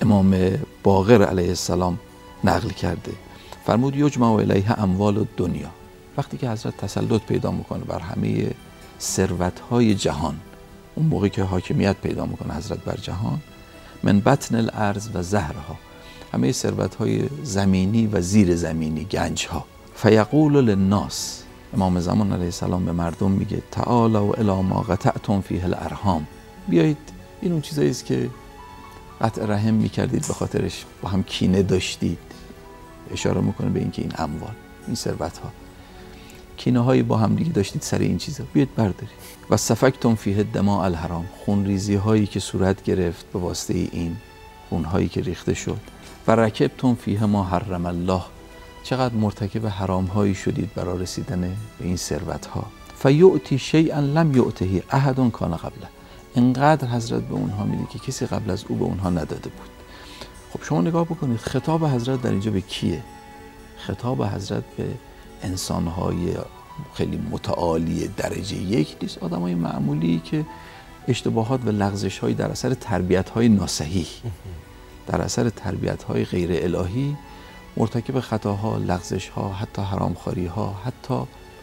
امام باقر علیه السلام نقل کرده، فرمود یجمع الیه اموال الدنیا. وقتی که حضرت تسلط پیدا میکنه بر همه ثروت‌های جهان، اون موقعی که حاکمیت پیدا میکنه حضرت بر جهان، من بطن الارض و ظهرها، همه ثروت‌های زمینی و زیر زمینی، گنج‌ها، فیقول للناس، امام زمان علیه السلام به مردم میگه تعالوا الی ما قطعتم فیه الارحام، بیایید این اون چیزایی است که قطع رحم میکردید، به خاطرش با هم کینه داشتید. اشاره میکنه به اینکه این اموال، این ثروت‌ها، کینه هایی با هم دیگه داشتید سر این چیزا، بیاید بردارید. و سفکتم فیه الدماء الحرام، خونریزی هایی که صورت گرفت به واسطه این خون هایی که ریخته شد. و رکبتم فیه ما حرم الله، چقدر مرتکب حرام هایی شدید برای رسیدن به این ثروت ها. فیؤتی شیئا لم یؤته احد کان قبله، انقدر حضرت به اونها میده که کسی قبل از او به اونها نداده بود. خب شما نگاه بکنید خطاب حضرت در اینجا به کیه؟ خطاب حضرت به انسان‌های خیلی متعالی درجه یک نیست، آدم‌های معمولی که اشتباهات و لغزش‌های در اثر تربیت‌های ناصحیح، در اثر تربیت‌های غیر الهی مرتکب خطاها، لغزش‌ها، حتی حرامخوری‌ها، حتی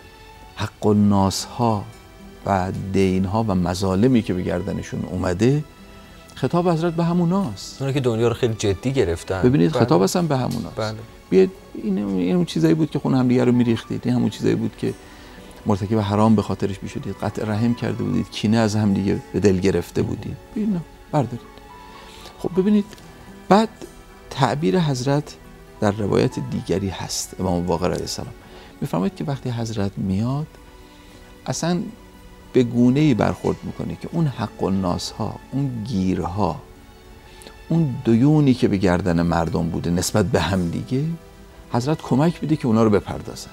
حق الناس‌ها و دین‌ها و مظالمی که به گردنشون اومده. خطاب حضرت به هموناست، اونایی که دنیا رو خیلی جدی گرفتن. ببینید خطاب اصلا به هموناست. بله. بیاید این اون چیزایی بود که خون همدیگه رو میریختید، این همون چیزایی بود که مرتکب حرام به خاطرش میشدید، قطع رحم کرده بودید، کینه از همدیگه به دل گرفته بودید. ببینید بردارید. خب ببینید بعد تعبیر حضرت در روایت دیگری هست، امام باقر علیه السلام میفرماید که وقتی حضرت میاد اصلا به گونه‌ای برخورد میکنه که اون حق الناس ها، اون گیرها، اون دیونی که به گردن مردم بوده نسبت به هم دیگه، حضرت کمک میده که اونا رو بپردازن،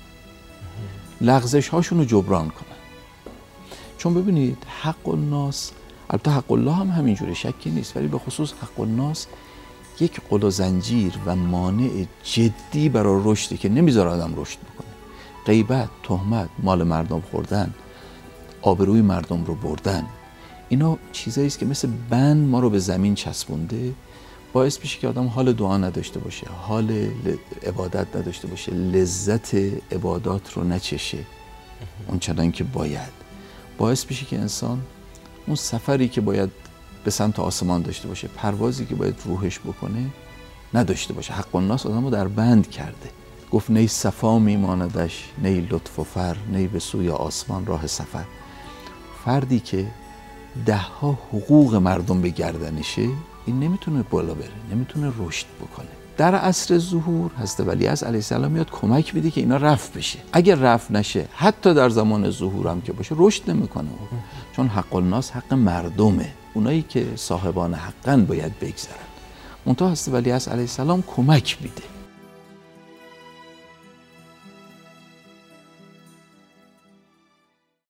لغزش هاشون رو جبران کنن. چون ببینید حق الناس، البته حق الله هم همینجوره، شکی نیست، ولی به خصوص حق الناس یک قل و زنجیر و مانع جدی برای رشدی که نمیذاره آدم رشد بکنه. غیبت، تهمت، مال مردم خوردن، آبروی مردم رو بردن، اینا چیزایی است که مثل بند ما رو به زمین چسبونده، باعث میشه که آدم حال دعا نداشته باشه، حال عبادت نداشته باشه، لذت عبادات رو نچشه اون چنان که باید. باعث میشه که انسان اون سفری که باید به سمت آسمان داشته باشه، پروازی که باید روحش بکنه نداشته باشه. حق الناس آدم رو در بند کرده. گفت نی صفا میماندش، نی لطف و فر، نی به سوی آسمان راه سفر. فردی که 10 حقوق مردم به گردنشه، این نمیتونه بالا بره، نمیتونه رشد بکنه. در عصر ظهور حضرت ولیعصر علیه السلام میاد کمک میده که اینا رفع بشه. اگر رفع نشه حتی در زمان ظهور هم که باشه رشد نمیکنه، چون حق الناس حق مردمه، اونایی که صاحبان حقن باید بگذرن. منتها حضرت ولیعصر علیه السلام کمک میده.